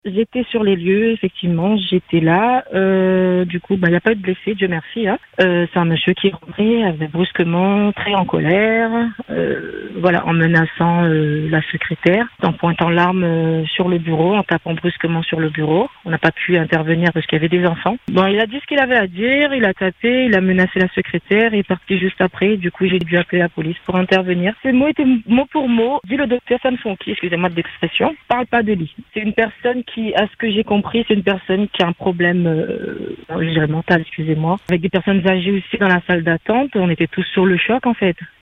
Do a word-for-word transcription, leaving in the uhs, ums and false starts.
J'étais sur les lieux, effectivement, j'étais là. Euh, du coup, bah, il n'y a pas eu de blessés, Dieu merci. Hein. Euh, c'est un monsieur qui est rentré, avait brusquement, très en colère, euh, voilà, en menaçant euh, la secrétaire, en pointant l'arme euh, sur le bureau, en tapant brusquement sur le bureau. On n'a pas pu intervenir parce qu'il y avait des enfants. Bon, il a dit ce qu'il avait à dire, il a tapé, il a menacé la secrétaire, il est parti juste après. Du coup, j'ai dû appeler la police pour intervenir. Ces mots étaient mot pour mot. Dit le docteur Samson, qui, excusez-moi de l'expression, parle pas de lit. C'est une personne qui, à ce que j'ai compris, c'est une personne qui a un problème, euh, je dirais mental, excusez-moi, avec des personnes âgées aussi dans la salle d'attente. On était tous sur le choc, en fait.